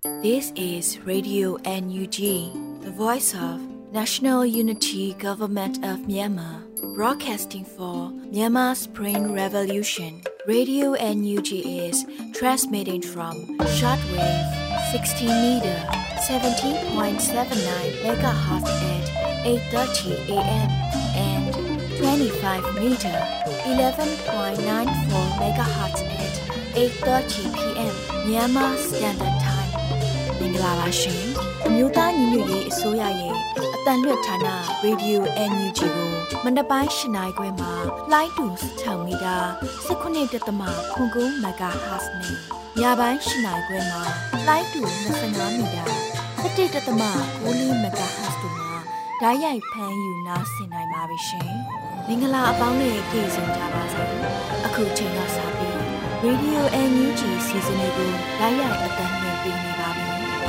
This is Radio NUG, the voice of National Unity Government of Myanmar, broadcasting for Myanmar's Spring Revolution. Radio NUG is transmitting from shortwave 16 meter, 17.79 megahertz at 8:30 a.m. and 25 meter, 11.94 megahertz at 8:30 p.m. Myanmar Standard Time. မင်္ဂလာပါရှင်အမျိုးသားညီညွတ်ရေးအစိုးရရဲ့အတန်လွတ်ဌာန Radio NUG ကိုမနက်ပိုင်း၈နာရီခွဲမှာလိုင်းတူ6မီတာ19.9 MHz နဲ့ညပိုင်း၈နာရီခွဲမှာလိုင်းတူ25မီတာ17.9 MHz တို့မှာဓာတ်ရိုက်ဖမ်းယူနားဆင်နိုင်ပါပြီရှင်မင်္ဂလာအပေါင်းနဲ့ကြိုဆိုကြပါစို့အခုချိန်ကစပြီး Radio NUG စီစဉ်လေးကိုဓာတ်ရိုက်အတန်လွှင့်ပေးနေပါပြီ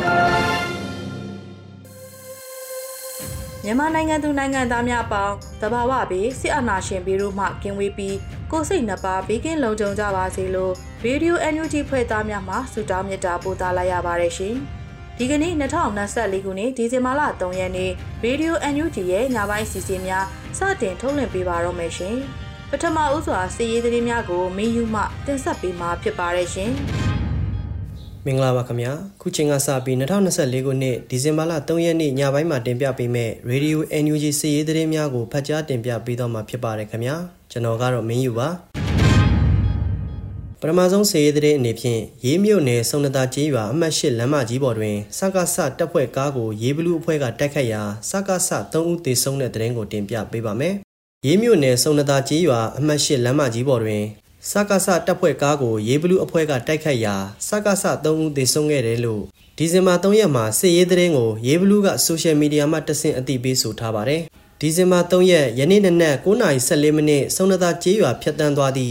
မြန်မာနိုင်ငံသူနိုင်ငံသားများအပေါင်းတဘာဝပြီးစစ်အာဏာရှင်ပြည်တို့မှကင်းဝေးပြီးကိုယ်စိတ်နှပါဘေးကင်းလုံခြုံကြပါစေလို့ Radio NUG ဖွဲ့သားများမှဆုတောင်းမေတ္တာပို့သလာရပါတယ်ရှင်။ဒီကနေ့2024ခုနှစ်ဒီဇင်ဘာလ3ရက်နေ့ Radio NUG ရဲ့ညပိုင်းစီစဉ်များစတင်ထုတ်လွှင့်ပေးပါတော့မယ်ရှင်။ပထမဦးစွာစီးရေးသတင်းများကိုမင်းယူမှတင်ဆက်ပေးမှာဖြစ်ပါတယ်ရှင်။မင်္ဂလာပါခင်ဗျာခုချိန်ကစပြီး2024ခုနှစ်ဒီဇင်ဘာလ3ရက်နေ့ညပိုင်းမှာတင်ပြပေးမယ့် Radio NUG စီးရေးသတင်းများကိုဖတ်ကြားတင်ပြပေးတော့မှာဖြစ်ပါတယ်ခင်ဗျာကျွန်တော်ကတော့မင်းယူပါပထမဆုံးစီးရေးသတင်းအနေဖြင့်ရေးမြို့နယ်စုံနတာကျေးရွာအမှတ်8လမ်းမကြီးပေါ်တွင်စကစတပ်ဖွဲ့ကားကိုရေးဘလူးအဖွဲ့ကတိုက်ခတ်ရာစကစ3ဦးသေဆုံးတဲ့သတင်းကိုတင်ပြပေးပါမယ်ရေးမြို့နယ်စုံနတာကျေးရွာအမှတ်8လမ်းမကြီးပေါ်တွင်စကစတပ်ဖွဲ့ကားကိုရေးဘလူးအဖွဲ့ကတိုက်ခတ်ရာစကစ3ဦးသေဆုံးခဲ့တယ်လို့ဒီဇင်ဘာ3ရက်မှာစစ်ရေးသတင်းကိုရေးဘလူးကဆိုရှယ်မီဒီယာမှာတဆင့်အသိပေးဆိုထားပါတယ်။ဒီဇင်ဘာ3ရက်ယနေ့နနက်9:14မိနစ်စုံနတာကျေးရွာဖြတ်တန်းသွားသည့်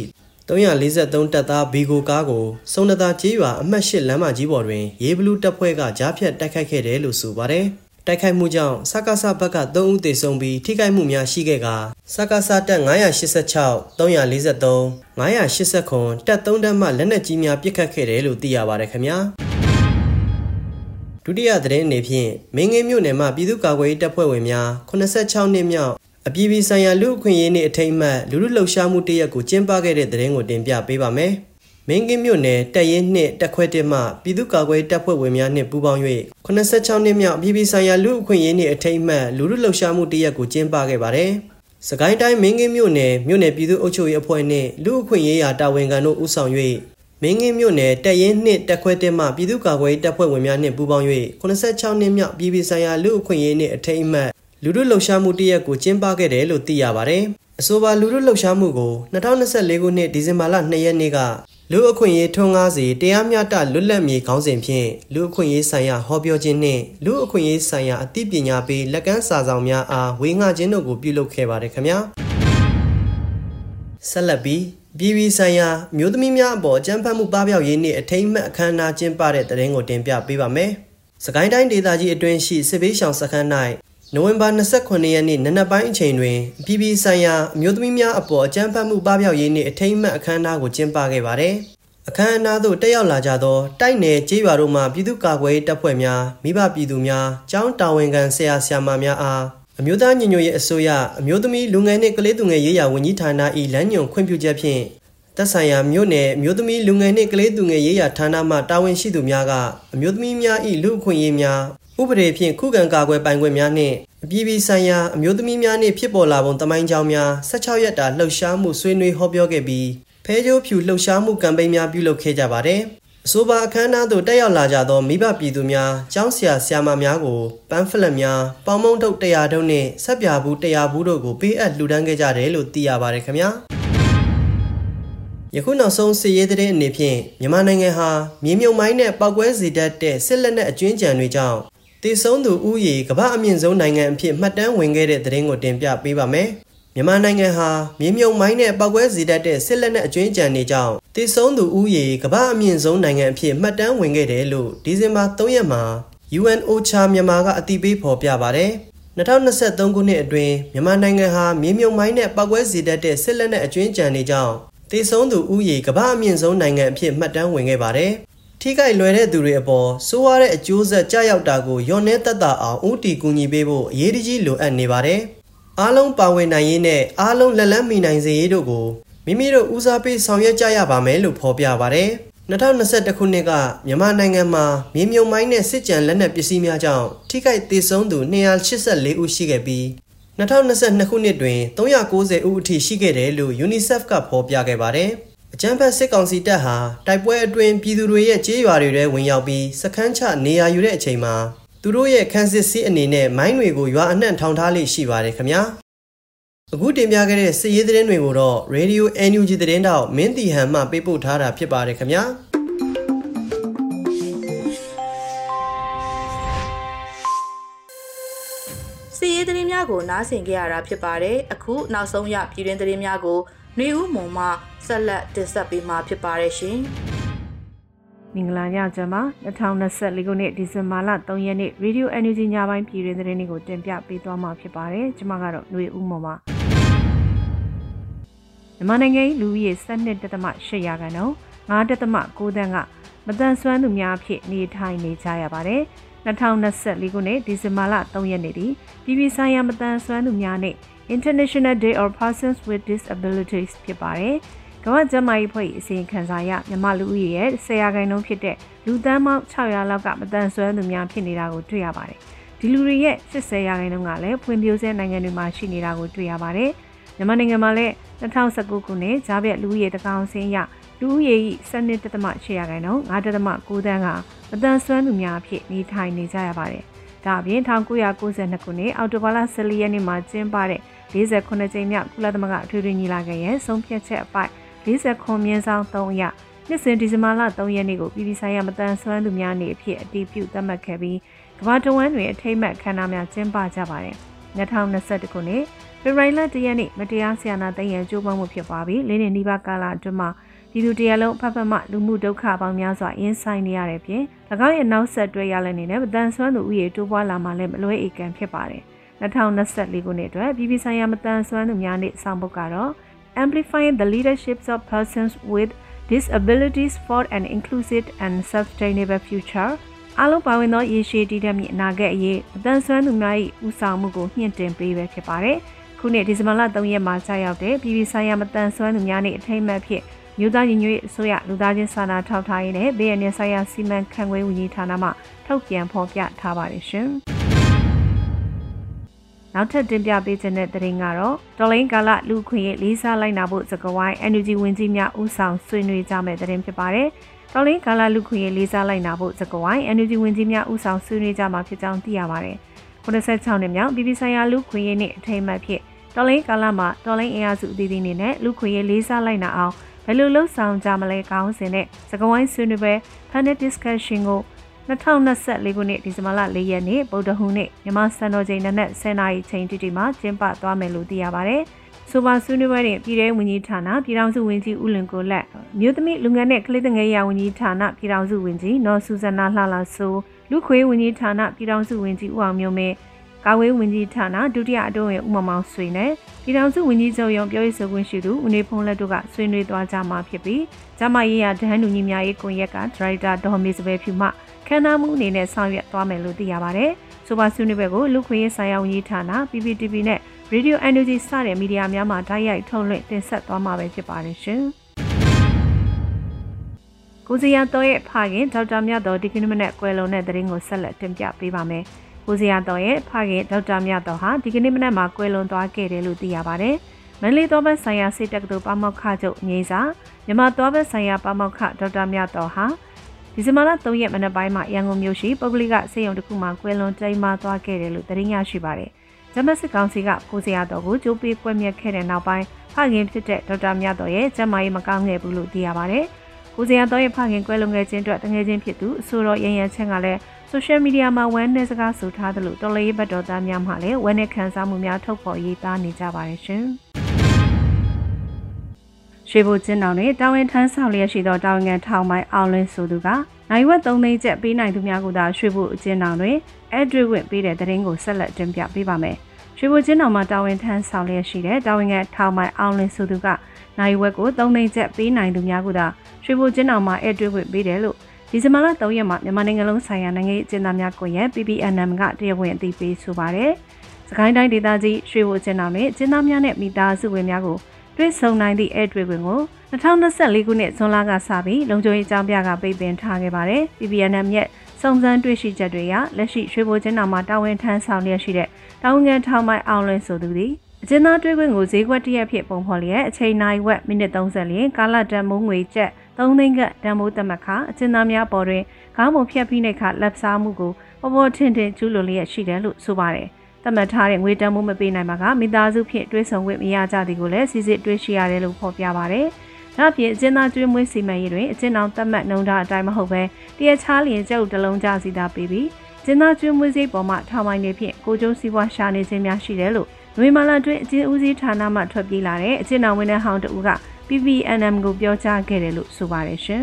343တပ်သားဘီဂိုကားကိုစုံနတာကျေးရွာအမှတ်8လမ်းမကြီးပေါ်တွင်ရေးဘလူးတပ်ဖွဲ့ကကြားဖြတ်တိုက်ခိုက်ခဲ့တယ်လို့ဆိုပါတယ်။တိုက်ခိုက်မှုကြောင့်စကစဘက်က3ဦးသေဆုံးပြီးထိခိုက်မှုများရှိခဲ့ကာစကစတပ်986 343 989တပ်3တပ်မှလက်နက်ကြီးများပစ်ခတ်ခဲ့တယ်လို့သိရပါတယ်ခင်ဗျာဒုတိယသတင်းအနေဖြင့်မင်းငင်းမြို့နယ်မှာပြည်သူ့ကာကွယ်ရေးတပ်ဖွဲ့ဝင်များ86နှစ်မြောက်အပြည်ပြည်ဆိုင်ရာလူ့အခွင့်အရေးနေ့အထိမ်းအမှတ်လူထုလှုပ်ရှားမှုတရက်ကိုကျင်းပခဲ့တဲ့သတင်းကိုတင်ပြပေးပါမယ်မင်းကင်းမြို့နယ်တပ်ရင်း2တပ်ခွဲ1မှပြည်သူ့ကာကွယ်တပ်ဖွဲ့ဝင်များနှင့်ပူးပေါင်း၍86နှစ်မြောက်အပြည်ပြည်ဆိုင်ရာလူ့အခွင့်အရေးနေ့အထိမ်းအမှတ်လူထုလှုပ်ရှားမှုတရက်ကိုကျင်းပခဲ့ပါတယ်။စကိုင်းတိုင်းမင်းကင်းမြို့နယ်ပြည်သူ့အုပ်ချုပ်ရေးအဖွဲ့နှင့်လူ့အခွင့်အရေးရာတာဝန်ခံတို့ဦးဆောင်၍မင်းကင်းမြို့နယ်တပ်ရင်း2တပ်ခွဲ1မှပြည်သူ့ကာကွယ်တပ်ဖွဲ့ဝင်များနှင့်ပူးပေါင်း၍86နှစ်မြောက်အပြည်ပြည်ဆိုင်ရာလူ့အခွင့်အရေးနေ့အထိမ်းအမှတ်လူထုလှုပ်ရှားမှုတရက်ကိုကျင်းပခဲ့တယ်လို့သိရပါတယ်။အဆိုပါလူထုလှုပ်ရှားမှုကို2024ခုနှစ်ဒီဇင်ဘာလ2ရက်နေ့ကလူအခွင့်အရေးထွန်းကားစီတရားမျှတလွတ်လပ်မြေခေါင်းစဉ်ဖြင့်လူအခွင့်အရေးဆိုင်ရာဟောပြောခြင်းနှင့်လူအခွင့်အရေးဆိုင်ရာအသိပညာပေးလက်ကမ်းစာဆောင်များအားဝေငှခြင်းတို့ကိုပြုလုပ်ခဲ့ပါတယ်ခင်ဗျာဆက်လက်ပြီးပြည်ပဆိုင်ရာမျိုးသမီးများအပေါ်အကြမ်းဖက်မှုပပျောက်ရေးနေ့အထိမ်းအမှတ်အခမ်းအနားကျင်းပတဲ့တဲ့ရင်ကိုတင်ပြပေးပါမယ်စကိုင်းတိုင်းဒေသကြီးအတွင်းရှိစစ်ဘေးရှောင်စခန်း၌နိုဝင်ဘာ29ရက်နေ့နနက်ပိုင်းအချိန်တွင်ပြည်ပဆိုင်ရာအမျိုးသမီးများအပေါ်အကြမ်းဖက်မှုပပျောက်ရေးနေ့အထိမ်းအမှတ်အခမ်းအနားကိုကျင်းပခဲ့ပါတယ်။အခမ်းအနားသို့တက်ရောက်လာကြသောတိုက်နယ်ကျေးရွာတို့မှပြည်သူ့ကာကွယ်ရေးတပ်ဖွဲ့များမိဘပြည်သူများကျောင်းတာဝန်ခံဆရာဆရာမများအားအမျိုးသားညီညွတ်ရေးအစိုးရအမျိုးသမီးလူငယ်နှင့်ကလေးသူငယ်ရေးရာဝန်ကြီးဌာန၏လမ်းညွှန်ခွင့်ပြုချက်ဖြင့်သက်ဆိုင်ရာမြို့နယ်အမျိုးသမီးလူငယ်နှင့်ကလေးသူငယ်ရေးရာဌာနမှတာဝန်ရှိသူများကအမျိုးသမီးများ၏လူ့အခွင့်အရေးများဥပဒေဖြင့်ခုခံကာကွယ်ပိုင်ခွင့်များနှင့်အပြည်ပြည်ဆိုင်ရာအမျိုးသမီးများနှင့်ဖြစ်ပေါ်လာပုံသမိုင်းကြောင်းများ16ရက်တာလှုပ်ရှားမှုဆွေးနွေးဟောပြောခဲ့ပြီးဖဲကြိုးဖြူလှုပ်ရှားမှုကမ်ပိန်းများပြုလုပ်ခဲ့ကြပါတယ်။အဆိုပါအခမ်းအနားသို့တက်ရောက်လာကြသောမိဘပြည်သူများကျောင်းဆရာဆရာမများကိုပန်းဖလက်များပေါင်မုံထုတ်100တုံးနှင့်ဆက်ပြဘူး100ဘူးတို့ကိုပေးအပ်လှူဒန်းခဲ့ကြတယ်လို့သိရပါတယ်ခင်ဗျာ။ယခုနောက်ဆုံးစစ်ရေးသတင်းအနေဖြင့်မြန်မာနိုင်ငံဟာမြေမြုပ်မိုင်းနဲ့ပောက်ကွဲစေတတ်တဲ့စစ်လက်နက်အကျွင်းကြံတွေကြောင့်တည်ဆုံးသူဦးရေကမ္ဘာအမြင့်ဆုံးနိုင်ငံအဖြစ်မှတ်တမ်းဝင်ခဲ့တဲ့သတင်းကိုတင်ပြပေးပါမယ်။မြန်မာနိုင်ငံဟာမြေမြုပ်မိုင်းနဲ့ပောက်ကွဲစေတတ်တဲ့စစ်လက်နက်အကျွင်းကြံတွေကြောင့်တည်ဆုံးသူဦးရေကမ္ဘာအမြင့်ဆုံးနိုင်ငံအဖြစ်မှတ်တမ်းဝင်ခဲ့တယ်လို့ဒီဇင်ဘာ3ရက်မှာ UNOCHA မြန်မာကအတည်ပြုဖော်ပြပါတယ်။2023ခုနှစ်အတွင်းမြန်မာနိုင်ငံဟာမြေမြုပ်မိုင်းနဲ့ပောက်ကွဲစေတတ်တဲ့စစ်လက်နက်အကျွင်းကြံတွေကြောင့်တည်ဆုံးသူဦးရေကမ္ဘာအမြင့်ဆုံးနိုင်ငံအဖြစ်မှတ်တမ်းဝင်ခဲ့ပါတယ်။ထိခိုက်လွယ်တဲ့သူတွေအပေါ်ဆိုးရတဲ့အကျိုးဆက်ကြောက်တာကိုရောနေတတ်တာအောင်ဦးတည်ကူညီပေးဖို့အရေးကြီးလိုအပ်နေပါတယ်။အားလုံးပါဝင်နိုင်ရေးနဲ့အားလုံးလက်လန်းမီနိုင်စေရေးတို့ကိုမိမိတို့ဦးစားပေးဆောင်ရွက်ကြရပါမယ်လို့ဖော်ပြပါတယ်။2021ခုနှစ်ကမြန်မာနိုင်ငံမှာမြေမြုပ်မိုင်းနဲ့စစ်ကြံလက်နက်ပစ္စည်းများကြောင့်ထိခိုက်သေဆုံးသူ284ဦးရှိခဲ့ပြီး2022ခုနှစ်တွင်390ဦးအထိရှိခဲ့တယ်လို့ UNICEF ကဖော်ပြခဲ့ပါတယ်။အကြမ်းဖက်စစ်ကောင်စီတပ်ဟာတိုက်ပွဲအတွင်းပြည်သူတွေရဲ့ကြေးရွာတွေထဲဝင်ရောက်ပြီးစခန်းချနေရာယူတဲ့အချိန်မှာသူတို့ရဲ့ခန်းစစ်စီးအနေနဲ့မိုင်းတွေကိုရွာအနှံ့ထောင်ထားလိမ့်ရှိပါတယ်ခင်ဗျာ။အခုတင်ပြခဲ့တဲ့စစ်ရေးသတင်းတွေကိုတော့ Radio NUG သတင်းတောက်မင်းတီဟန်မှပေးပို့ထားတာဖြစ်ပါတယ်ခင်ဗျာ။စီရေးသတင်းများကိုနားဆင်ကြရတာဖြစ်ပါတယ်။အခုနောက်ဆုံးရပြည်တွင်းသတင်းများကိုနှွေဦးမုံမှဆက်လက်တင်ဆက်ပေးမှာဖြစ်ပါတယ်ရှင်။မင်္ဂလာညချမ်းပါ2024ခုနှစ်ဒီဇင်ဘာလ3ရက်နေ့ Radio NUG ညပိုင်းပြည်တွင်းသတင်းတွေကိုတင်ပြပေးသွားမှာဖြစ်ပါတယ်။ကျွန်မကတော့နှွေဦးမုံပါ။မြန်မာနိုင်ငံလူဦးရေ12.8ရာခိုင်နှုန်း 9.9 သန်းကမတန်ဆွမ်းသူများအဖြစ်နေထိုင်နေကြရပါတယ်။2024ခုနှစ်ဒီဇင်ဘာလ3ရက်နေ့ဒီပြည်ပဆိုင်ရာမတန်ဆွမ်းသူများနဲ့ International Day of Persons with Disabilities ဖြစ်ပါတယ်။ကမ္ဘာ့ကျန်းမာရေးအဖွဲ့အစည်းအစီရင်ခံစာအရမြန်မာလူဦးရေရဲ့10ရာခိုင်နှုန်းဖြစ်တဲ့လူသန်းပေါင်း600လောက်ကမတန်ဆွမ်းသူများဖြစ်နေတာကိုတွေ့ရပါတယ်။ဒီလူတွေရဲ့80ရာခိုင်နှုန်းကလည်းဖွံ့ဖြိုးဆဲနိုင်ငံတွေမှာရှိနေတာကိုတွေ့ရပါတယ်။မြန်မာနိုင်ငံမှာလည်း2019ခုနှစ်ဂျာဗက်လူဦးရေတကောင်စင်းရလူဦးရေ၏12.8ရာခိုင်နှုန်း 9.9 သန်းကမတန်ဆွမ်းသူများအဖြစ်နေထိုင်နေကြရပါတယ်။ဒါအပြင်1992ခုနှစ်အောက်တိုဘာလ14ရက်နေ့မှာကျင်းပတဲ့48ကြိမ်မြောက်ကုလသမဂ္ဂအထွေထွေညီလာခံရဲ့ဆုံးဖြတ်ချက်အပိုက်49/3အရနှစ်စဉ်ဒီဇင်ဘာလ3ရက်နေ့ကိုပြည်ပဆိုင်ရာမတန်ဆွမ်းသူများနေ့အဖြစ်အတည်ပြုသတ်မှတ်ခဲ့ပြီးကမ္ဘာတဝန်းတွင်အထိမ်းအမှတ်အခမ်းအနားများကျင်းပကြပါတယ်။2021ခုနှစ်ဖေဖော်ဝါရီလ1ရက်နေ့မတရားဆီယနာသိမ်းရန်ကြိုးပမ်းမှုဖြစ်ပွားပြီး၄နှစ်နီးပါးကာလအတွင်းမှာပြည်သူတရားလုံးဖက်ဖက်မှလူမှုဒုက္ခပေါင်းများစွာရင်ဆိုင်နေရတဲ့ပြင်၎င်းရဲ့နောက်ဆက်တွဲရလဒ်အနေနဲ့မတန်ဆွမ်းသူဥယျာဉ်တိုးပွားလာမှလည်းမလွဲဧကန်ဖြစ်ပါတယ်။2024ခုနှစ်အတွက်ပြည်ပဆိုင်ရာမတန်ဆွမ်းသူများနေ့ဆောင်ပုဒ်ကတော့ Amplifying the Leaderships of Persons with Disabilities for an Inclusive and Sustainable Future အားလုံးပါဝင်သောရေရှည်တည်တံ့မည့်အနာဂတ်အရေးမတန်ဆွမ်းသူများ၏ဦးဆောင်မှုကိုမြှင့်တင်ပေးပဲဖြစ်ပါတယ်။ခုနှစ်ဒီဇင်ဘာလ3ရက်မှာကြာရောက်တဲ့ပြည်ပဆိုင်ရာမတန်ဆွမ်းသူများနေ့အထိမ်းအမှတ်ဖြစ်မြို့သားညီညွတ်ရေးအစိုးရလူသားချင်းစာနာထောက်ထားရေးနဲ့ဘေးအန္တရာယ်ဆိုင်ရာစီမံခန့်ခွဲဝန်ကြီးဌာနမှထုတ်ပြန်ဖော်ပြထားပါတယ်ရှင်။နောက်ထပ်တင်ပြပေးခြင်းတဲ့သတင်းကတော့တော်လိုင်းကာလလူခွင့်ရေးလေးစားလိုက်နာဖို့စကားဝိုင်း NUG ဝန်ကြီးများဦးဆောင်ဆွေးနွေးကြမယ့်သတင်းဖြစ်ပါတယ်။တော်လိုင်းကာလလူခွင့်ရေးလေးစားလိုက်နာဖို့စကားဝိုင်း NUG ဝန်ကြီးများဦးဆောင်ဆွေးနွေးကြမှာဖြစ်ကြောင်းသိရပါတယ်။96နှစ်မြောက်ပြည်ပဆိုင်ရာလူခွင့်ရေးနှင့်အထိမ်းအမှတ်ဖြစ်တော်လိုင်းကာလမှာတော်လိုင်းအင်အားစုအသီးသီးနေနဲ့လူခွင့်ရေးလေးစားလိုက်နာအောင်ဘယ်လိုလှုပ်ဆောင်ကြမလဲကောင်းစင်တဲ့စကားဝိုင်းဆွေးနွေးပွဲ Panel Discussion ကို2024ခုနှစ်ဒီဇင်ဘာလ4ရက်နေ့ဗုဒ္ဓဟူးနေ့မြန်မာစံတော်ချိန်နနက်10:00နာရီချိန်တိမှာကျင်းပသွားမယ်လို့သိရပါတယ်။ဆိုပါဆွေးနွေးပွဲတွင်ပြည်ထောင်စုဝန်ကြီးဌာနပြည်ထောင်စုဝန်ကြီးဦးလွင်ကိုလက်မြို့သမီးလူငယ်နဲ့ကလေးငယ်ရာဝန်ကြီးဌာနပြည်ထောင်စုဝန်ကြီးနော်ဆူဇနာလှလာဆိုလူခွေဝန်ကြီးဌာနပြည်ထောင်စုဝန်ကြီးဦးအောင်မျိုးမင်းကာဝေးဝန်ကြီးဌာနဒုတိယအတွင်းဝင်ဦးမောင်ဆွေနဲ့ပြည်ထောင်စုဝန်ကြီးချုပ်ရုံးပြောရေးဆိုခွင့်ရှိသူဦးနေဖုံးလက်တို့ကဆွေးနွေးသွားကြမှာဖြစ်ပြီးကျမရေးရဒန်းလူကြီးများရေးကွန်ရက်ကဒါရိုက်တာဒေါ်မေစပယ်ဖြူမှခန္ဓာမှုအနေနဲ့ဆောင်ရွက်သွားမယ်လို့သိရပါတယ်။ဆိုပါဆွေးနွေးပွဲကိုလူခွင့်ရေးဆိုင်ရာဝန်ကြီးဌာန PPTV နဲ့ Radio NUG စတဲ့မီဒီယာများမှတိုက်ရိုက်ထုတ်လွှင့်တင်ဆက်သွားမှာပဲဖြစ်ပါတယ်ရှင်။ကိုစီယာတော်ရဲ့ဖခင်ဒေါက်တာမြတ်တော်ဒီကနေ့မနေ့ကွယ်လွန်တဲ့သတင်းကိုဆက်လက်တင်ပြပေးပါမယ်။ကိုစီယာတော်ရဲ့ဖခင်ဒေါက်တာမြတ်တော်ဟာဒီကနေ့မနေ့မှာကွယ်လွန်သွားခဲ့တယ်လို့သိရပါတယ်။မန္တလေးတော်ဘက်ဆိုင်ရာစစ်တပ်ကတူပါမောက္ခချုပ်ငိမ့်စာမြန်မာတော်ဘက်ဆိုင်ရာပါမောက္ခဒေါက်တာမြတ်တော်ဟာဒီဇင်ဘာလ3ရက်မနက်ပိုင်းမှာရန်ကုန်မြို့ရှိပုဂ္ဂလိကစေယုံတစ်ခုမှာကွယ်လွန်တိမ်မာသွားခဲ့တယ်လို့သတင်းရရှိပါတယ်။ဂျမတ်စစ်ကောင်စီကကိုစီယာတော်ကိုကြိုးပေးကွက်မြက်ခဲ့တဲ့နောက်ပိုင်းဖခင်ဖြစ်တဲ့ဒေါက်တာမြတ်တော်ရဲ့ကျန်းမာရေးမကောင်းခဲ့ဘူးလို့သိရပါတယ်။ကိုစီယာတော်ရဲ့ဖခင်ကွယ်လွန်ခဲ့ခြင်းအတွက်တငယ်ချင်းဖြစ်သူအဆိုတော်ရန်ရန်ချန်ကလည်းဆိုရှယ်မီဒီယာမှာဝမ်းနည်းစကားဆိုထားသလိုတော်လေးဘတ်တော်သားများမှလည်းဝမ်းနည်းခံစားမှုများထုတ်ဖော်ရေးသားနေကြပါတယ်ရှင်။ရွှေဘိုကျင်းတော်တွင်တာဝန်ထမ်းဆောင်လျက်ရှိသောတာဝန်ခံထောင်ပိုင်းအောင်လင်းဆိုသူကနိုင်ဝက်3သိန်းကျပ်ပေးနိုင်သူများကသာရွှေဘိုအကျဉ်းတော်တွင်အဒရစ်ဝင်ပေးတဲ့သတင်းကိုဆက်လက်တင်ပြပေးပါမယ်။ရွှေဘိုကျင်းတော်မှာတာဝန်ထမ်းဆောင်လျက်ရှိတဲ့တာဝန်ခံထောင်ပိုင်းအောင်လင်းဆိုသူကနိုင်ဝက်ကို3သိန်းကျပ်ပေးနိုင်သူများကသာရွှေဘိုကျင်းတော်မှာအဒရစ်ဝင်ပေးတယ်လို့ဒီဒီဇင်ဘာလ3ရက်မှာမြန်မာနိုင်ငံလုံးဆိုင်ရာနိုင်ငံရေးအကျဉ်းသားများကွန်ရက် PPNM ကတရားဝင်အသိပေးဆိုပါတယ်။စကိုင်းတိုင်းဒေသကြီးရွှေဘိုအကျဉ်းသားနဲ့အကျဉ်းသားများနဲ့မိသားစုဝင်များကိုတွေ့ဆုံနိုင်သည့်အဲ့တွေ့ခွင့်ကို2024ခုနှစ်ဇွန်လကစပြီးလုံခြုံရေးအကြောင်းပြကပိတ်ပင်ထားခဲ့ပါတယ်။ PPNM ရဲ့စုံစမ်းတွေ့ရှိချက်တွေအရလက်ရှိရွှေဘိုကျင်းတော်မှာတာဝန်ထမ်းဆောင်လျက်ရှိတဲ့တာဝန်ခံထောင်မိုင်အောင်လွင်ဆိုသူသည်အကျဉ်းသားတွေ့ခွင့်ကိုဈေးကွက်တရက်ဖြစ်ပုံဖော်လျက်အချိန်နိုင်ဝက်မိနစ်30လျင်ကာလတန်မိုးငွေကျပ်3သိန်းကတန်မိုးတက်မှတ်ခအကျဉ်းသားများပေါ်တွင်ခေါင်းပုံဖြတ်ဖိနှိပ်ခလက်စားမှုကိုပေါ်ပေါ်ထင်ထင်ကျူးလွန်လျက်ရှိတယ်လို့ဆိုပါတယ်။သတ်မှတ်ထားတဲ့ငွေတန်မိုးမပေးနိုင်ပါကမိသားစုဖြင့်တွဲဆုံခွင့်မရကြသည်ကိုလည်းစစ်စစ်တွေ့ရှိရတယ်လို့ဖော်ပြပါတယ်။ဒါ့အပြင်အကျဉ်းသားကျွေးမွေးစီမံရေးတွင်အကျဉ်းတော်သတ်မှတ်နှုန်းထားအတိုင်းမဟုတ်ဘဲတရက်ချားလျင်ကျုပ်တလုံးကြစီတာပေးပြီးကျင်းသားကျွေးမွေးစိတ်ပေါ်မှာထောင်ပိုင်းတွေဖြင့်ကိုကျိုးစည်းပွားရှာနေခြင်းများရှိတယ်လို့နွေမာလာတွင်အကျဉ်းဦးစီးဌာနမှထွက်ပြေးလာတဲ့အကျဉ်းတော်ဝန်ထမ်းဟောင်းတဦးက PPNM ကိုပြောကြားခဲ့တယ်လို့ဆိုပါတယ်ရှင်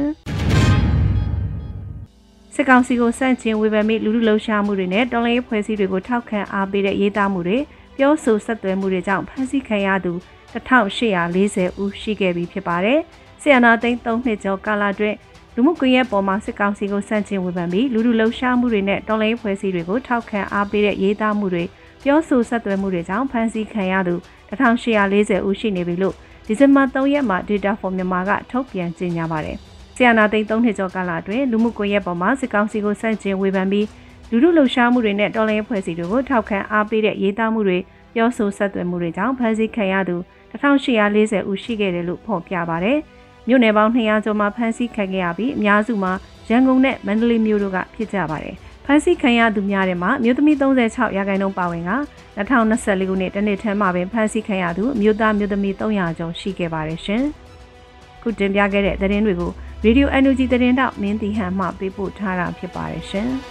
။စစ်ကောင်စီကိုစန့်ကျင်ဝေဖန်ပြီးလူလူလှုပ်ရှားမှုတွေနဲ့တော်လှန်ရေးဖွဲ့စည်းတွေကိုထောက်ခံအားပေးတဲ့ရေးသားမှုတွေပြောဆိုဆက်သွယ်မှုတွေကြောင့်ဖမ်းဆီးခံရသူ1840ဦးရှိခဲ့ပြီဖြစ်ပါတယ်။ဆီယနာသိန်း3နှစ်ကျော်ကာလအတွင်းလူမှုကွန်ရက်ပေါ်မှာစစ်ကောင်စီကိုစန့်ကျင်ဝေဖန်ပြီးလူလူလှုပ်ရှားမှုတွေနဲ့တော်လှန်ရေးဖွဲ့စည်းတွေကိုထောက်ခံအားပေးတဲ့ရေးသားမှုတွေပြောဆိုဆက်သွယ်မှုတွေကြောင့်ဖမ်းဆီးခံရသူ1840ဦးရှိနေပြီလို့ဒီဇင်ဘာ3ရက်မှာ Data for Myanmar ကထုတ်ပြန်ကြေညာပါတယ်။ဆီယနာသိန်း3နှစ်ကျော်ကာလအတွင်းလူမှုကွန်ရက်ပေါ်မှာစစ်ကောင်စီကိုစန့်ကျင်ဝေဖန်ပြီးလူလူလှုပ်ရှားမှုတွေနဲ့တော်လှန်ရေးဖွဲ့စည်းတွေကိုထောက်ခံအားပေးတဲ့ရေးသားမှုတွေပြောဆိုဆက်သွယ်မှုတွေကြောင့်ဖမ်းဆီးခံရသူ1840ဦးရှိခဲ့တယ်လို့ဖော်ပြပါတယ်။မြို့နယ်ပေါင်း200ကျော်မှာဖမ်းဆီးခံခဲ့ရပြီးအများစုမှာရန်ကုန်နဲ့မန္တလေးမြို့တို့ကဖြစ်ကြပါတယ်။ဖမ်းဆီးခံရသူများထဲမှာမြို့သမီး36ရာခိုင်နှုန်းပါဝင်က2024ခုနှစ်တနှစ်ထဲမှာပင်ဖမ်းဆီးခံရသူမြို့သားမြို့သမီး300ကျော်ရှိခဲ့ပါတယ်ရှင်။ခုတင်ပြခဲ့တဲ့သတင်းတွေကို Radio NUG သတင်းတောက်မင်းတီဟန်မှပေးပို့ထားတာဖြစ်ပါတယ်ရှင်။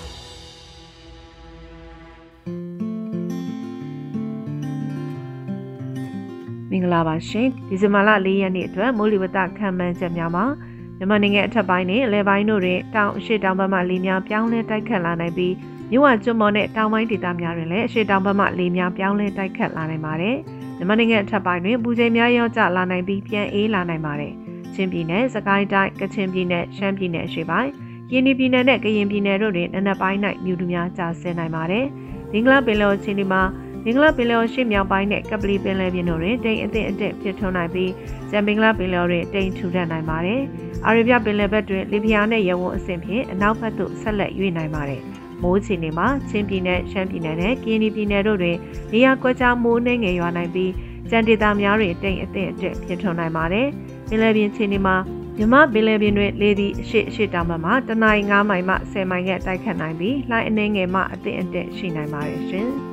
မင်္ဂလာပါရှင်ဒီဇင်ဘာလ4ရက်နေ့အတွက်မိုးလေဝသခန့်မှန်းချက်များမှာမြန်မာနိုင်ငံအထက်ပိုင်းနဲ့အလယ်ပိုင်းတို့တွင်တောင်အရှေ့တောင်ဘက်မှလေများပြောင်းလဲတိုက်ခတ်လာနိုင်ပြီးမြဝကျွန်းပေါ်နဲ့တောင်ပိုင်းဒေသများတွင်လည်းအရှေ့တောင်ဘက်မှလေများပြောင်းလဲတိုက်ခတ်လာနိုင်ပါတယ်မြန်မာနိုင်ငံအထက်ပိုင်းတွင်ပူချိန်များရောကျလာနိုင်ပြီးပြန်အေးလာနိုင်ပါတယ်ချင်းပြည်နယ်စကိုင်းတိုင်းကချင်ပြည်နယ်ရှမ်းပြည်နယ်အရှေ့ပိုင်းရင်းနှီးပြည်နယ်နဲ့ကရင်ပြည်နယ်တို့တွင်နက်နက်ပိုင်း၌မြူတူများကျဆင်းနိုင်ပါတယ်မင်္ဂလာပင်လယ်ချင်းဒီမှာမင်္ဂလာပင်လယ်ရှေ့မြောက်ပိုင်းနဲ့ကပလီပင်လယ်ပြင်တို့တွင်တိမ်အထက်ဖြစ်ထွန်းနိုင်ပြီးကျန်မင်္ဂလာပင်လယ်တွင်တိမ်ထူထပ်နိုင်ပါတယ်။အာရေဗျပင်လယ်ဘက်တွင်လေပြင်းနဲ့ရေဝန်းအဆင့်ဖြင့်အနောက်ဘက်သို့ဆက်လက်ရွေ့နိုင်ပါတယ်။မိုးချီနေမှာချင်းပြည်နယ်ရှမ်းပြည်နယ်နဲ့ကရင်ပြည်နယ်တို့တွင်နေရာကွက်ကြားမိုးနှင်းငယ်ရွာနိုင်ပြီးကျန်ဒေသများတွင်တိမ်အထက်ဖြစ်ထွန်းနိုင်ပါတယ်။ပင်လယ်ပြင်ချီနေမှာမြမပင်လယ်ပြင်တွင်လေသည့်အရှိတောင်ဘက်မှတနင်္ဂနွေ9မိုင်မှ10မိုင်ခန့်တိုက်ခတ်နိုင်ပြီးလှိုင်းအနှဲငယ်မှအထက်ရှိနိုင်ပါတယ်ရှင်။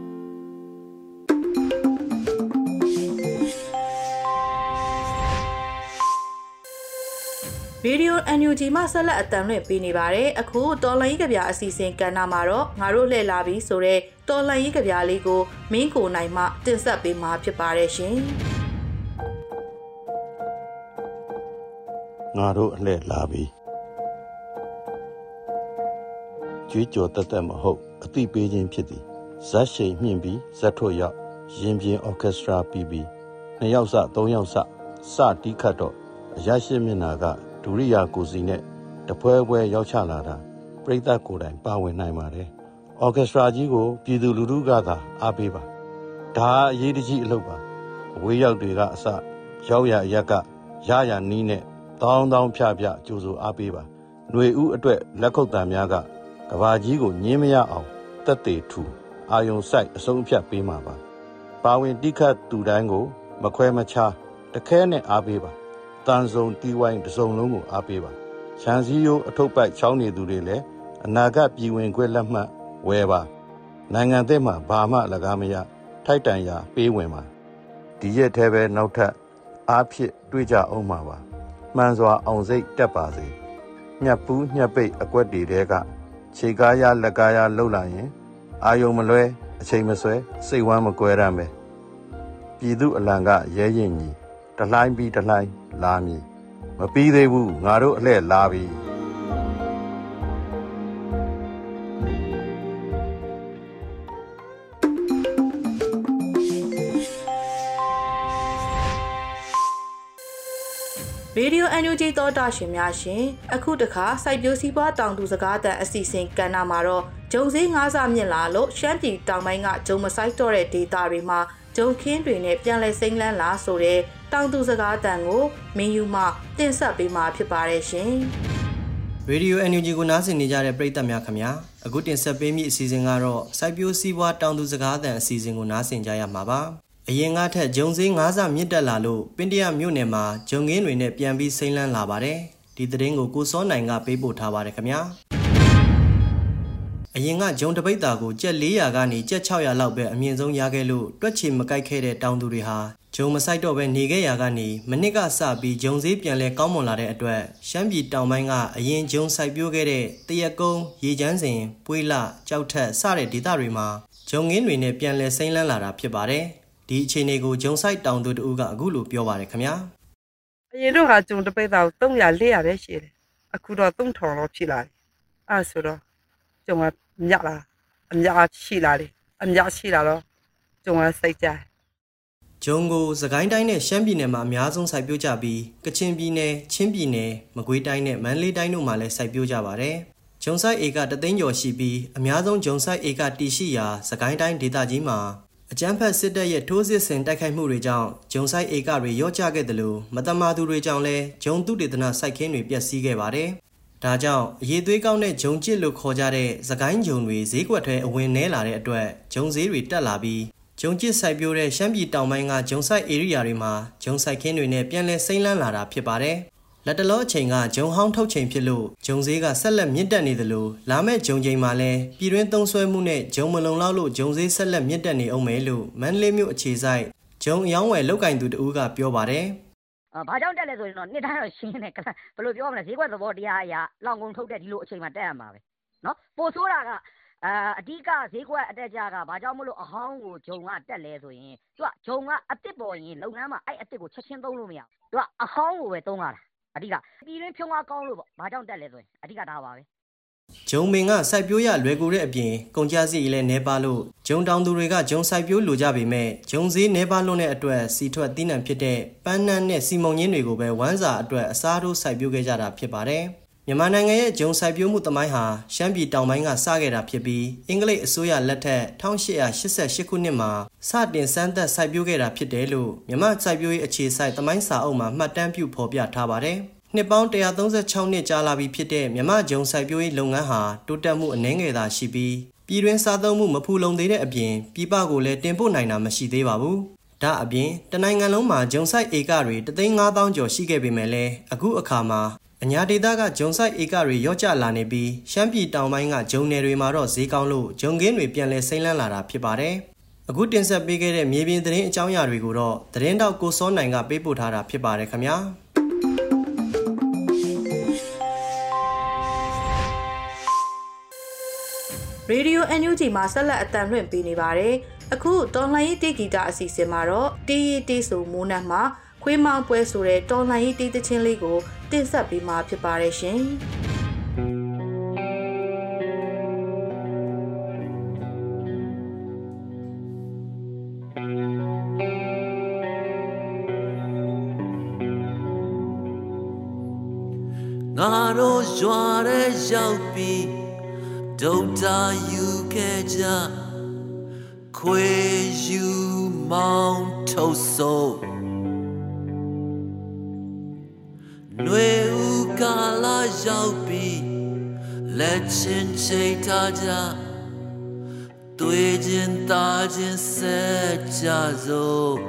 Radio NUG မှဆက်လက်အတန်လွှင့်ပေးနေပါတယ်။အခုတော်လှန်ရေးကြပြအစီအစဉ်ကဏ္ဍမှာတော့ငါတို့လှည့်လာပြီဆိုတဲ့တော်လှန်ရေးကြပြလေးကိုမင်းကိုနိုင်မှတင်ဆက်ပေးမှာဖြစ်ပါတယ်ရှင်။ငါတို့အလှည့်လာပြီကြွေးကြော်တက်တက်မဟုတ်အသိပေးခြင်းဖြစ်သည်ဇက်ရှိန်မြင့်ပြီးဇက်ထုတ်ရောက်ရင်ပြင်းအော်ကက်စထရာပြီးပြီး2ယောက်စ3ယောက်စတီးခတ်တော့အရရှိမျက်နာကဒုရိယာကိုစီနဲ့တပွဲပွဲရောက်ချလာတာပြိဿကိုယ်တိုင်ပါဝင်နိုင်ပါတယ်။အော်ကက်စထရာကြီးကိုပြည်သူလူထုကသာအားပေးပါ။ဒါအရေးတကြီးအလုပ်ပါ။အဝေးရောက်တွေကအစရောက်ရအရက်ကရရနီးနဲ့တောင်းဖြကြိုးစိုးအားပေးပါ။ຫນွေဦးအတွက်လက်ခုပ်တံများကကဘာကြီးကိုညင်းမရအောင်တက်သေးထူအာယုံဆိုင်အဆုံးအဖြတ်ပေးမှာပါ။ပါဝင်တိခတ်သူတိုင်းကိုမခွဲမခြားတခဲနဲ့အားပေးပါတန်စုံတီးဝိုင်းတစုံလုံးကိုအားပေးပါချန်စည်းရိုးအထုပ်ပိုက်ချောင်းနေသူတွေလည်းအနာဂတ်ပြည်ဝင်ခွင့်လက်မှတ်ဝယ်ပါနိုင်ငံသစ်မှာဘာမှလကားမရထိုက်တန်ရာပေးဝင်ပါဒီရက်ထဲပဲနောက်ထပ်အားဖြစ်တွေ့ကြအောင်ပါမှန်စွာအောင်စိတ်တက်ပါစေညက်ပူးညက်ပိတ်အကွက်တွေတဲကခြေကားရလက်ကားရလှုပ်လာရင်အာယုံမလွဲအချိန်မဆွဲစိတ်ဝမ်းမကွဲရမယ်ပြည်သူအလံကရဲရင်ကြီးတလှိုင်းပြီးတလှိုင်းလာမည်မပြီးသေးဘူးငါတို့အလှည့်လာပြီရ Radio NUG သောတာရှင်များရှင်အခုတခါစိုက်ပျိုးစည်းပွားတောင်သူစကားသံအစီအစဉ်ကဏ္ဍမှာတော့ဂျုံစည်း9ဆမြင့်လာလို့ရှမ်းပြည်တောင်ပိုင်းကဂျုံမဆိုင်တော့တဲ့ဒေသတွေမှာဂျုံခင်းတွေနဲ့ပြန်လည်စိမ့်လန်းလာဆိုတဲ့တောင်သူစကားသံကိုမင်းယူမှတင်ဆက်ပေးမှာဖြစ်ပါတယ်ရှင်။ Radio NUG ကိုနားဆင်နေကြတဲ့ပရိသတ်များခင်ဗျာအခုတင်ဆက်ပေးမည့်အစီအစဉ်ကတော့စိုက်ပျိုးစည်းပွားတောင်သူစကားသံအစီအစဉ်ကိုနားဆင်ကြရမှာပါ။အရင်ကထက်ဂျုံစည်း9ဆမြင့်တက်လာလို့ပင်တရမြို့နယ်မှာဂျုံခင်းတွေနဲ့ပြန်ပြီးစိမ့်လန်းလာပါတယ်။ဒီသတင်းကိုကိုစောနိုင်ကပေးပို့ထားပါတယ်ခင်ဗျာ။အရင်ကဂျုံတပိတ်တာကိုကျက်400ကနေကျက်600လောက်ပဲအမြင့်ဆုံးရခဲ့လို့တွက်ချေမကိုက်ခဲ့တဲ့တောင်သူတွေဟာဂျုံမဆိုင်တော့ပဲနေခဲ့ရကနေမနစ်ကစပြီးဂျုံစည်းပြန်လဲကောင်းမွန်လာတဲ့အတွက်ရှမ်းပြည်တောင်ပိုင်းကအရင်ဂျုံစိုက်ပျိုးခဲ့တဲ့တရက်ကုန်းရေချမ်းစင်ပွေးလကြောက်ထက်စတဲ့ဒေသတွေမှာဂျုံငင်းတွေနဲ့ပြန်လဲစိမ့်လန်းလာတာဖြစ်ပါတယ်ဒီအခြေအနေကိုဂျုံဆိုင်တောင်သူတို့ကအခုလိုပြောပါတယ်ခင်ဗျာအရင်တော့ကဂျုံတပိတ်တာကို300 400ပဲရှိတယ်အခုတော့3000လောက်ဖြစ်လာတယ်အဲဆိုတော့ဂျုံကမြတ်လာအများရှိလာတယ်အများရှိလာတော့ဂျုံကစိတ်ကြဂျုံကိုစကိုင်းတိုင်းနဲ့ရှမ်းပြည်နယ်မှာအများဆုံးစိုက်ပျိုးကြပြီးကချင်ပြည်နယ်ချင်းပြည်နယ်မကွေးတိုင်းနဲ့မန္တလေးတိုင်းတို့မှာလည်းစိုက်ပျိုးကြပါတယ်ဂျုံဆိုင်ဧက3သိန်းကျော်ရှိပြီးအများဆုံးဂျုံဆိုင်ဧကတီရှိရာစကိုင်းတိုင်းဒေသကြီးမှာအကြမ်းဖက်စစ်တပ်ရဲ့ထိုးစစ်ဆင်တိုက်ခိုက်မှုတွေကြောင့်ဂျုံဆိုင်ဧကတွေရော့ကျခဲ့တယ်လို့မတမာသူတွေကြောင့်လည်းဂျုံတုတေသနစိုက်ခင်းတွေပျက်စီးခဲ့ပါတယ်ဒါကြောင့်အရေးသွေးကောင်းတဲ့ဂျုံကျစ်လို့ခေါ်ကြတဲ့စကိုင်းဂျုံတွေဈေးကွက်ထဲအဝင်နှဲလာတဲ့အတွက်ဂျုံဈေးတွေတက်လာပြီးဂျုံကျစ်စိုက်ပျိုးတဲ့ရှမ်းပြည်တောင်ပိုင်းကဂျုံဆိုင်ဧရိယာတွေမှာဂျုံဆိုင်ခင်းတွေနဲ့ပြန်လည်စိမ့်လန်းလာတာဖြစ်ပါတယ်လက်တလောအချိန်ကဂျုံဟောင်းထုတ်ချိန်ဖြစ်လို့ဂျုံဈေးကဆက်လက်မြင့်တက်နေသလိုလာမယ့်ဂျုံချိန်မှာလည်းပြည်တွင်းသုံးစွဲမှုနဲ့ဂျုံမလုံလောက်လို့ဂျုံဈေးဆက်လက်မြင့်တက်နေအောင်မယ်လို့မန္တလေးမြို့အခြေစိုက်ဂျုံအယောင်းဝယ်လောက်ကင်သူတဦးကပြောပါတယ်ဘာကြောင့်တက်လဲဆိုရင်တော့နှစ်တိုင်းတော့ရှင်းနေဘယ်လိုပြောမလဲဈေးကွက်သဘောတရားအရာလောင်ကုန်ထုတ်တဲ့ဒီလိုအချိန်မှာတက်ရမှာပဲเนาะပိုဆိုးတာကအဓိကဈေးကွက်အတက်ကြကဘာကြောင့်မလို့အဟောင်းကိုဂျုံကတက်လဲဆိုရင်သူကဂျုံကအစ်စ်ပေါ်ရင်လုပ်ငန်းမှာအဲ့အစ်စ်ကိုချက်ချင်းသုံးလို့မရဘူးသူကအဟောင်းကိုပဲသုံးရတာအဓိကပြည်တွင်းဖြုံးအားကောင်းလို့ပေါ့ဘာကြောင့်တက်လဲဆိုရင်အဓိကဒါပါပဲဂျုံပင်ကစိုက်ပျိုးရလွယ်ကူတဲ့အပြင်ကုန်ကျစရိတ်လည်းနှဲပါလို့ဂျုံတောင်သူတွေကဂျုံစိုက်ပျိုးလိုကြပေမဲ့ဂျုံဈေးနှဲပါလွန်းတဲ့အတွက်စီထွက်သီးနှံဖြစ်တဲ့ပန်းနှံနဲ့စီမုံညင်းတွေကိုပဲဝမ်းစာအတွက်အစားထိုးစိုက်ပျိုးခဲ့ကြတာဖြစ်ပါတယ်မြန်မာနိုင်ငံရဲ့ဂျုံစိုက်ပျိုးမှုသမိုင်းဟာရှမ်းပြည်တောင်ပိုင်းကစခဲ့တာဖြစ်ပြီးအင်္ဂလိပ်အစိုးရလက်ထက်1888ခုနှစ်မှာစတင်စမ်းသပ်စိုက်ပျိုးခဲ့တာဖြစ်တယ်လို့မြန်မာစိုက်ပျိုးရေးအခြေစိုက်သမိုင်းစာအုပ်မှာမှတ်တမ်းပြုဖော်ပြထားပါတယ်နှစ်ပေါင်း136နှစ်ကြာလာပြီဖြစ်တဲ့မြမဂျုံစိုက်ပျိုးရေးလုပ်ငန်းဟာတိုးတက်မှုအနည်းငယ်သာရှိပြီးပြည်တွင်းစားသုံးမှုမဖူလုံသေးတဲ့အပြင်ပြည်ပကိုလည်းတင်ပို့နိုင်တာမရှိသေးပါဘူး။ဒါအပြင်တနိုင်ငံလုံးမှာဂျုံစိုက်ဧကတွေ3,500,000ကျော်ရှိခဲ့ပေမဲ့လည်းအခုအခါမှာအညာဒေသကဂျုံစိုက်ဧကတွေရော့ကျလာနေပြီးရှမ်းပြည်တောင်ပိုင်းကဂျုံနယ်တွေမှာတော့ဈေးကောင်းလို့ဂျုံခင်းတွေပြန်လည်စိမ့်လန်းလာတာဖြစ်ပါတယ်။အခုတင်ဆက်ပေးခဲ့တဲ့မြေပြင်သတင်းအကြောင်းအရာတွေကိုတော့သတင်းတောက်ကိုစောနိုင်ကပေးပို့ထားတာဖြစ်ပါတယ်ခင်ဗျာ။ Radio NUG မှာဆက်လက်အသံလွှင့်ပေးနေပါတယ်။အခုတော်လှန်ရေးတေးဂီတအစီအစဉ်မှာတော့တေးရီတေးဆိုမိုးနှံမှာခွေးမောင်ပွဲဆိုတဲ့တော်လှန်ရေးတေးသချင်းလေးကိုတင်ဆက်ပေးမှာဖြစ်ပါတယ်ရှင်။ငါတို့ရွာရဲ့ရောက်ပြီးဒုတာယူခဲ့ကြခွေယူမောင်ထုတ်ဆိုးနွေဦးကာလာရောက်ပြီးလက်ချင်းချိတ်ထားကြတွေ့ချင်းသားချင်းဆက်ကြစို့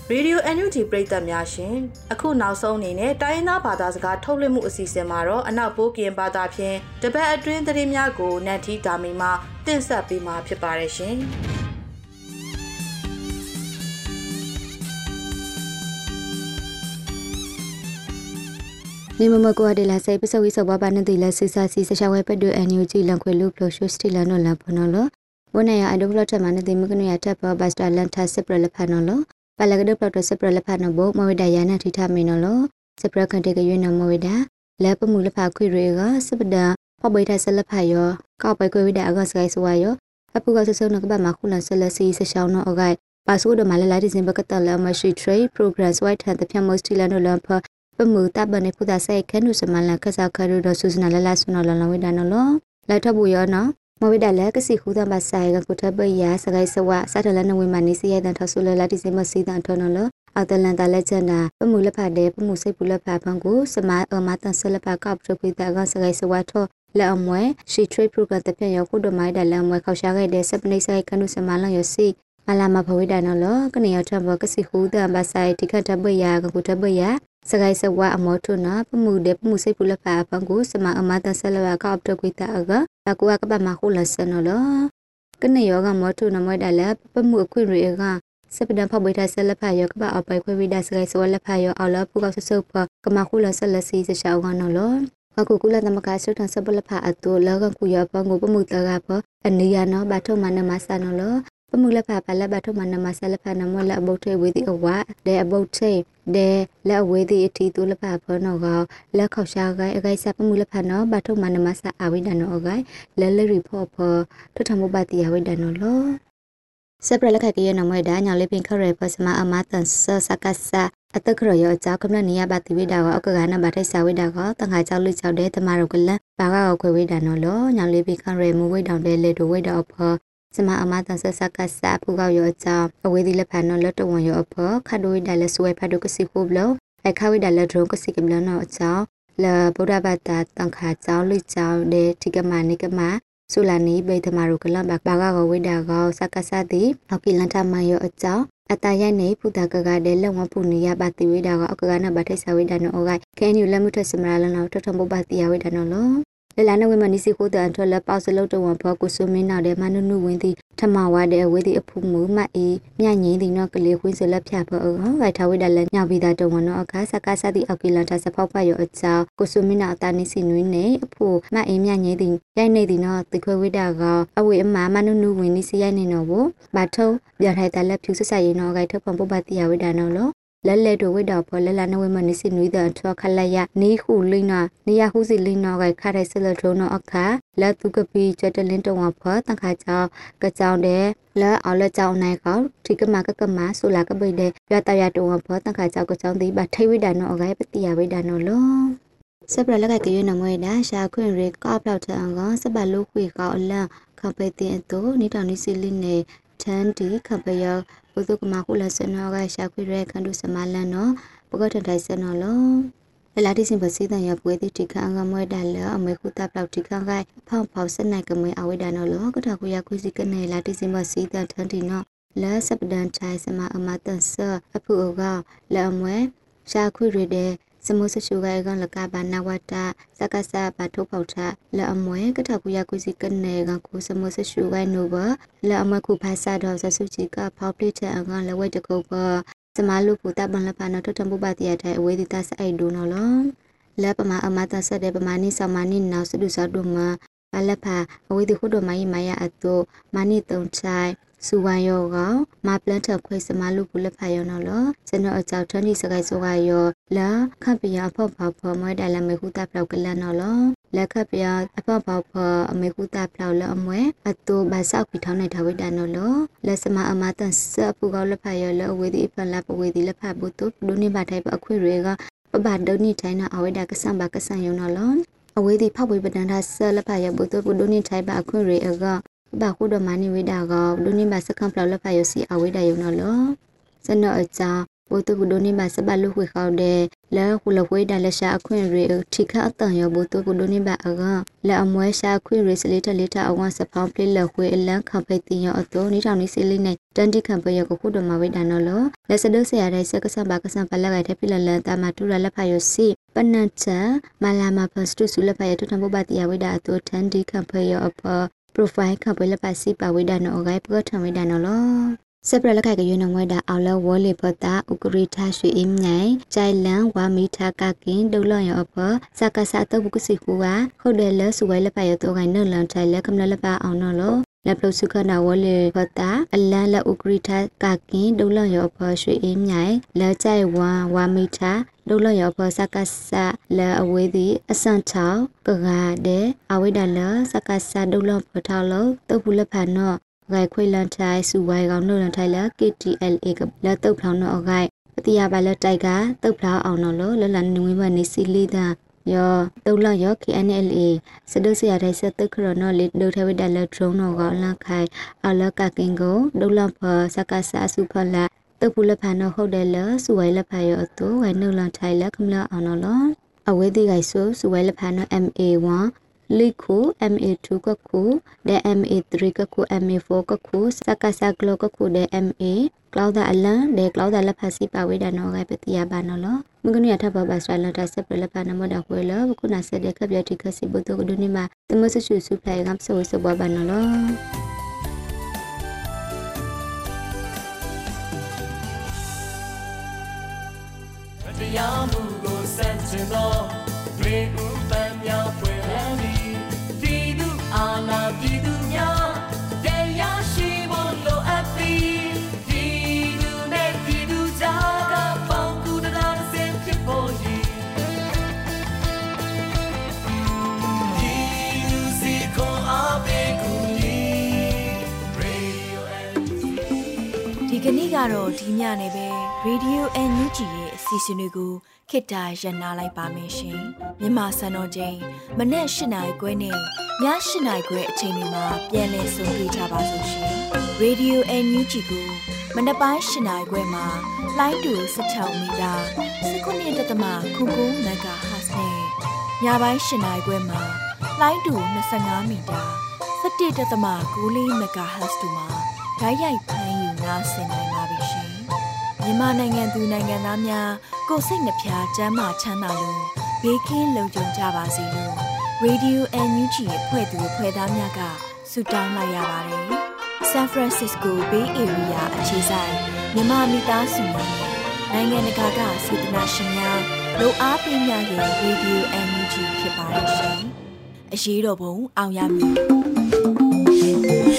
Radio NUG ပရိသတ်များရှင်အခုနောက်ဆုံးအနေနဲ့တိုင်းရင်းသားဘာသာစကားထုတ်လွှင့်မှုအစီအစဉ်မှာတော့အနောက်ပိုးကင်ဘာသာဖြင့်တပတ်အတွင်းသတင်းများကိုနန်ထီဒါမီမှတင်ဆက်ပေးမှာဖြစ်ပါတယ်ရှင်နေမမကွာde la sai ပစဝိစဘဘာနတိလစစ်စာစီစချဝဲပဒူအန်ယူဂျီလန်ခွေလူဖလိုရှိုစတီလနော်လဖနော်လဝနရအဒုဘလထမနတိမကနရတပ်ပဘတ်စတာလန်ထဆပရလဖနော်လပလကဒပလတဆပရလဖနော်ဘောမဝဒယာနထိထမေနော်လဆပရခန်တေကရွနမဝဒလဲပမှုလဖခွေတွေကစပဒပဘိထဆလဖယောကောက်ပဲခွေဝဒအကစကိုင်ဆွာယောအပုကဆဆုနကဘမခုလဆလစီစချောင်းနော်အဂိုင်ပါဆုဒမလလာဒီဇင်ဘကတလမရှိထရိတ် progress white ထန်တပြမစတီလနော်လဖပမှုတဘနေဖူတာဆိုင်ခနုစမလခဆာခရဒဆုစနာလလဆုနော်လလဝဒနော်လလာထဘူယောနော်မဝိဒလကစီခုသဘဆိုင်ကကုထပယစကိုင်စဝစတလနဝိမနိစီယတန်ထဆုလလာဒီစမစီတန်ထနော်လအတလန်တလက်ချနာပမှုလဖတဲ့ပမှုစိတ်ပူလဖဖန်ကိုစမအမတန်ဆလဖကောက်ပပိတကစကိုင်စဝထောလက်အမွဲရှိထရိတ်ပရိုဂရမ်တပြည့်ရောက်ခုဒမိုင်းဒလအမွဲခောက်ရှာခဲ့တဲ့စပနိဆိုင်ခနုစမလန်ရစီအလာမဖဝိဒနော်လကနေရထဘကစီခုသဘဆိုင်တိခတ်တပယကကုထပယစကိုင်စဝအမောထုနာပမှုတဲ့ပမှုစိတ်ပူလဖဖန်ကိုစမအမတန်ဆလဖကောက်ပပိတအကဘကူကပမခုလဆနော်လကနေယောကမောထုနမွဲဒလပမှုအခွင့်ရေကစပဒံဖဘိထဆလဖယောကပအပိုင်ခွေဝိဒစကိုင်စဝလဖယောအော်လပုကဆဆုပ်ဖကမခုလဆလစီစချောင်းကနော်လအခုကုလသမကဆုထဆပလဖအတူလောကကူရပငုပမှုတကဖအနိယနောဘထုမနမဆနော်လပမှုလဖပလဘထုမနမဆလဖနမလအဘုတ်ထေဝေတိအဝဒေအဘုတ်ထေဒေလက်ဝေတိအတီတူလဖဖနော်ကလက်ခောက်ရှာကိုင်အကိုင်စပမှုလဖနော်ဘထုမနမဆအဝိဒနောအကိုင်လဲလရီဖောဖထထမဘတိယဝိဒနောလောစပရလက်ခကရနမွေဒါညောင်လေးပင်ခရဲပစမအမတန်ဆစကဆာအတခရယောကြောက်ကမနနိယဘတိဝိဒါကအကကနဘထိုက်ဆာဝိဒါကတန်ခါကြောက်လူကြောက်တဲ့တမရကလဘာကခွေဝိဒါနော်လောညောင်လေးပင်ခရဲမူဝိဒောင်တဲ့လေတို့ဝိဒါအဖစမအမတန်ဆစကဆာဖူကောက်ယောကြောက်အဝေးဒီလက်ဖန်နော်လတဝန်ယောအဖခတ်ဒိုဝိဒါလက်ဆွဲဖတ်ဒုကစီခုဘလအခါဝိဒါလက်ဒရုံကစီကဘလနော်အကြောက်လဗုဒ္ဓဘာသာတန်ခါကြောက်လူကြောက်တဲ့ထိကမနိကမဆုလာနီဘေသမရုကလဘဘာကဝိဒါကောစကဆတိအော်ကီလန်ထမယောအကြောင်းအတရိုက်နေဖူတာကကတဲ့လက်ဝဖူနီယဘတိဝိဒါကောအကကနဘထိုက်ဆဝိဒါနောအဂိုင်ခဲညူလက်မှုထစမရလနောထထမဘတိယဝိဒါနောလောလလနဝိမနိစီကိုတန်ထလပေါစလုတ်တဝဘကုဆုမင်းနာတဲ့မနုနုဝင်းတိထမဝတဲ့အဝေးတိအဖူမူမအေးမြငင်းတိနောကလေးခွင်းစလက်ဖြတ်ဖောအောဂိုင်ထဝိဒါလက်ညပိတာတဝနောအခါစကဆတိအော်ကီလန်ထစဖောက်ဖယောအကြောင်းကုဆုမင်းနာအတနိစီနွေးနေအဖူမအေးမြငင်းတိရိုက်နေတိနောတိခွေဝိဒါကအဝေးအမမနုနုဝင်းနိစီရိုက်နေနောဘဘာထုံပြန်ထိုက်တလက်ဖြူဆဆရင်နောဂိုင်ထဖန်ပုပ္ပတိယဝိဒါနောလောလဲလဲတို့ဝိဒါဖောလဲလာနဝိမနိစီနွေးတဲ့ထောခလယနီခုလိနာနေရဟုစီလိနာကခရဲဆလထုံနောအခါလက်သူကပီကျတလင်းတောဖောတန်ခါကြောင်းကကြောင်းတဲ့လဲအော်လက်ကြောင်းနိုင်ကောထိကမကမဆူလာကပိတဲ့ရတရတောဖောတန်ခါကြောင်းကကြောင်းတိဘထိဝိဒါနောအဂိုင်ပတိယဝိဒါနောလောစပရလက်ကကရနမွေဒါရှာခွင့်ရေကောက်ပြောက်တဲ့အောင်စပလုခွေကောအလန့်ခပိတင်အတူနေတောင်နေစီလင်းနေတန်ဒီခပယောဘုဒ္ဓကမခုလစနောကရှာခွေရဲခန္ဓုစမလန်နောပကထန်တိုင်စနောလောလာတိစင်ပစီတန်ရပွေတိတိခါငမွေဒါလအမေခုတာပလောက်တိခါကဖောင်းဖောက်စနိုင်ကမွေအဝိဒါနောလောကထခုရခွစီကနေလာတိစင်ပစီတန်ထန်တီနောလာစပဒန်ချိုင်စမအမတန်ဆအဖူကလာမွေရှာခွေရတဲ့စမုစရှုကကလကဘာနာဝတာစကဆာပါထုဖောက်ထလအမွဲကထကူရကွစီကနေကကူစမုစရှုကနိုဘလအမခုဖာစာတော်ဆဆုချီကဖောက်ပလိတဲ့အကလဝဲတကုတ်ပစမလူပူတဘန်လပနာထထမ္ပပတိယတဲ့အဝေဒီတဆအိုက်ဒိုနော်လောလပမအမတဆတဲ့ပမာနိသမနိနောစဒုစဒုမဘလဖာအဝေဒီခုဒမိုင်းမာယအတုမနိတုံချိုင်စူဝါယောကမပလန်ထခွေစမလူပူလဖာယောနော်လောစနောအကြောက်ထန်ဒီစကိုင်ဆိုကယောလာခပ်ပယဖောက်ဖောက်ဖော်မွဲတယ်လမေခုတာပလောက်ကလန်နော်လောလက်ခပ်ပယအဖောက်ဖောက်ဖော်အမေခုတာပလောက်လအမွဲအတူဘာဆောက်ပြီးထောင်းနေထဝိဒါနော်လောလက်စမအမတန်စပူကောလဖာယောလအဝေဒီဖန်လပဝေဒီလဖာဘုတုဒုနိဘာထိုင်ပအခွေတွေကပဘာဒုနိထိုင်နာအဝိဒါကဆံဘာကဆံယောနော်လောအဝေဒီဖောက်ဝေပဒန်သာဆလဖာယောဘုတုဒုနိထိုင်ပအခွေတွေအကဘာခုဒမနိဝိဒါကဒုနိဘာစကံပလောက်လဖာယောစီအဝိဒါယောနော်လောစနောအကြောဘိုးတူကဒိုနီဘာစဘလူခွေခေါတဲ့လဲခုလခွေဒါလက်ရှာအခွင့်ရေထိခအတန်ရောဘိုးတူကဒိုနီဘာအကလဲအမွဲရှာခွင့်ရေစလေးတလေးတာအဝစဖောင်းပလေးလခွေအလန်းခပိတ်တင်ရောအတော်နီထောင်နီစီလေးနဲ့တန်တိခံပရကိုခုတော်မှာဝိဒါနော်လောလက်စဒုဆရာတဲ့စကဆန်ဘာကဆန်ပလက်ခဲ့တဲ့ပြလလန်တာမတူရလက်ဖာယစီပနန်ချာမလာမဖစတုဆုလက်ဖာယထထဘဘတိယဝိဒါအတော်တန်တိခံပရအဖ profile ခံပလက်ပါစီပါဝိဒါနော်ဂိုင်ပကထဝိဒါနော်လောစပရလက်ခိုက်ကရွေးနှငွဲတာအော်လဝလေဖတာဥကရိထရွှေအင်းမြိုင်ကြိုင်လန်ဝါမီထာကကင်းဒုလောရောအဖစကဆာတဘုကစီကူကခုတ်တယ်လဲစုဝဲလက်ပါရတော့ကိုင်နော်လန်ထိုင်လက်ကမလလက်ပါအောင်နော်လောလက်ပလုစုခနာဝလေဖတာအလန်လက်ဥကရိထကကင်းဒုလောရောအဖရွှေအင်းမြိုင်လဲကြိုင်ဝါမီထာဒုလောရောဖစကဆာလဲအဝေးသည်အစန်ချောင်းကကားတဲ့အဝိဒါလစကဆာဒုလောဖထောက်လို့တပုလက်ဖာနော်ဂိုင်ခွေလန်ထိုင်စုဝိုင်ကောင်နှုတ်လန်ထိုင်လာ KTLA ကလက်တုတ်ဖောင်းတော့ဂိုင်ပတိယပါလက်တိုက်ကတုတ်ဖောင်းအောင်နော်လလန်နွေမနေစီလီတာယောတုတ်လယော KNLA စဒုစရတဲ့စတုခရနော်လေဒိုထဝဒလက်ဒရုန်းတော့ကလခိုင်အလကကင်ကိုဒုလဖစကဆာစုဖလာတုတ်ဖူလက်ဖာနော်ဟုတ်တယ်လစုဝိုင်လက်ဖာယောအတူဝိုင်နှုတ်လန်ထိုင်လကမလအောင်နော်အဝေးဒီဂိုင်ဆိုစုဝိုင်လက်ဖာနော် MA1လိခု MA2 ကခုဒဲ MA3 ကခု MA4 ကခုစကဆာကလောကခုဒဲ MA ကလောက်ဒါအလန်ဒဲကလောက်ဒါလက်ဖာစီပါဝေးဒါနော်ဂိုင်ပတိယဘာနော်လောမကနုရထဘဘစရလန်တာစပလက်ဖာနမဒခွေလဘခုနာဆက်တဲ့ခပ်ပြတိခစီဘုတုကဒုနေမှာတမဆဆူဆူဖလိုက်ငပ်ဆိုစဘဘာနော်လောတရားမှုကိုစန့်ကျင်သောရေဦးပန်းများဖွင့်လန်းသည်ပြည်သူအာဏာပြည်သူများတရားရှိဖို့လိုအပ်သည်ပြည်သူနဲ့ပြည်သူကြားကပေါင်းကူတရားစင်ဖြစ်ဖို့ရည်ပြည်သူစီကိုအားပေးကူညီ Radio NUG ဒီကနေ့ကတော့ဒီညနေပဲ Radio NUG ရဲ့အစီအစဉ်တွေကိုခေတ္တရန်နာလိုက်ပါမယ်ရှင်။မြန်မာစံတော်ချိန်မနေ့၈နာရီခွဲနဲ့ည၈နာရီခွဲအချိန်တွေမှာပြန်လည်ဆုံတွေ့ကြပါစို့ရှင်။ Radio NUG ကိုမနက်ပိုင်း၈နာရီခွဲမှာလိုင်းတူ16မီတာ19.9 MHz နဲ့ညပိုင်း၈နာရီခွဲမှာလိုင်းတူ25မီတာ17.9 MHz တို့မှာဓာတ်ရိုက်ဖမ်းယူနားဆင်နိုင်ပါပြီရှင်။မြန်မာနိုင်ငံသူနိုင်ငံသားများကိုယ်စိတ်နှပြကျန်းမာချမ်းသာလို့ဘေးကင်းလုံခြုံကြပါစေလို့ Radio NUG ရဲ့ဖွဲ့သူဖွဲ့သားများကဆုတောင်းလိုက်ရပါတယ်။ San Francisco Bay Area အခြေစိုက်မြန်မာမိသားစုများနိုင်ငံတကာကစေတနာရှင်များလို့အားပေးများရဲ့ Radio NUG ဖြစ်ပါတယ်ရှင်။အရေးတော်ပုံအောင်ရမည်